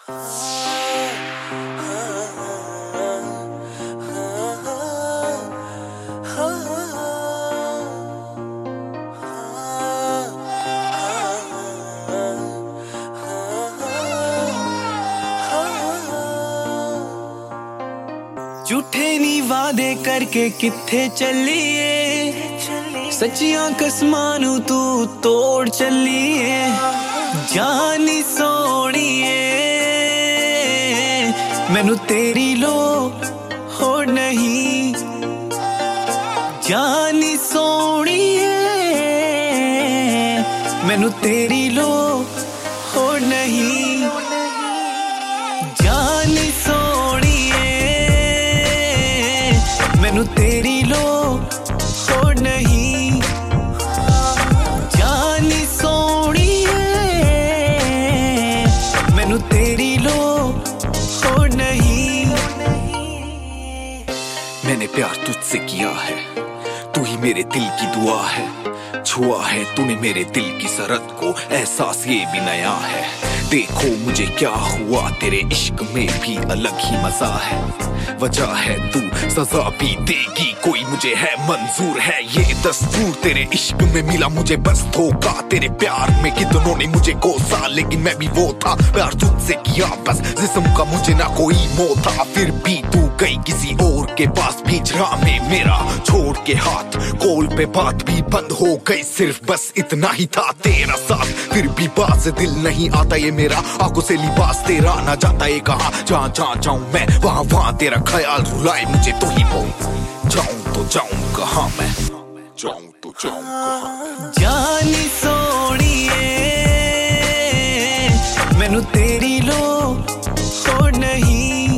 झूठे नी वादे करके किथे चलिए, सच्चियां कसमां नू तू तोड़ चलिए। जानी सोहणीए मैनू तेरी लोड़ हो नहीं, जानी सोहणीए मैनू तेरी लोड़ हो नहीं, जानी सोहणीए मैनू तेरी लोड़ हो नहीं, जानी सोहणीए मैनू तेरी लोड़ हो नहीं। मैंने प्यार तुझसे किया है, तू ही मेरे दिल की दुआ है। छुआ है तूने मेरे दिल की सरहद को, एहसास ये भी नया है। देखो मुझे क्या हुआ, तेरे इश्क में भी अलग ही मजा है। वजह है तू सजा भी देगी, कोई मुझे है मंजूर है ये दस्तूर। तेरे इश्क में मिला मुझे बस धोखा, तेरे प्यार में कितनों ने मुझे कोसा, लेकिन मैं भी वो था प्यार तुझसे किया बस, जिस्म का मुझे ना कोई मोह था। फिर भी तू गई किसी और के पास, बीच राह में मेरा छोड़ के हाथ। कॉल पे बात भी बंद हो गई, सिर्फ बस इतना ही था तेरा साथ। फिर भी बात से दिल नहीं आता ये मेरा, आंखों से लिबास तेरा ना जाता ये कहाँ। जहाँ जहाँ जाऊं मैं वहाँ वहाँ तेरा ख्याल रुलाए मुझे, तो ही बोल जाऊं तो जाऊं कहाँ मैं, जाऊं तो जाऊं कहाँ। जानी सोहणीए मैनू तेरी लोड़ हो नहीं,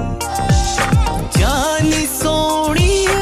जानी सोहणीए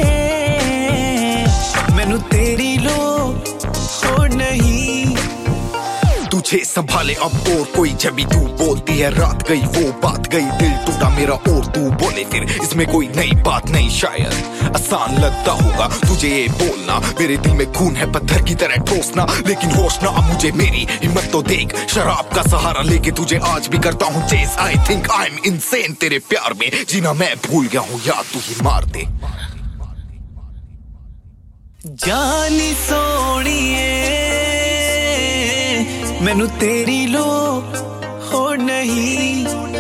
मैनू तेरी लोड़ हो नहीं। तुझे संभाले अब और कोई, जब भी तू बोलती है रात गई वो बात गई। दिल टूटा मेरा और तू बोले फिर इसमें कोई नई बात नहीं। शायद आसान लगता होगा तुझे ये बोलना, मेरे दिल में खून है पत्थर की तरह ठोसना। लेकिन होश ना अब मुझे, मेरी हिम्मत तो देख। शराब का सहारा लेके तुझे आज भी करता हूँ chess. I think I am insane, तेरे प्यार में जीना मैं भूल गया हूँ, याद तू ही मार दे। जानी सोहणीए मैनू तेरी लोड़ हो नहीं,